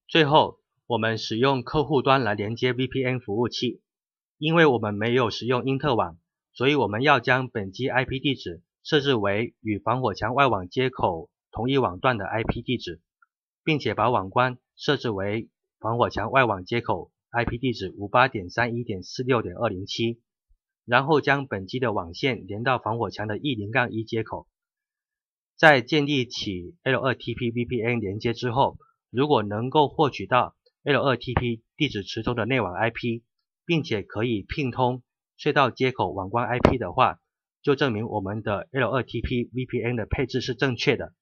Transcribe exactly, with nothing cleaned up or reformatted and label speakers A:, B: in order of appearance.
A: 最后，我们使用客户端来连接 V P N 服务器。因为我们没有使用因特网，所以我们要将本机 I P 地址设置为与防火墙外网接口同一网段的 I P 地址，并且把网关设置为防火墙外网接口 I P 地址 五十八点三一点四六点二零七， 然后将本机的网线连到防火墙的 E 零一 接口。在建立起 L 二 T P V P N 连接之后，如果能够获取到 L 二 T P 地址池中的内网 I P，并且可以聘通隧道接口网关 I P 的话，就证明我们的 L 二 T P V P N 的配置是正确的。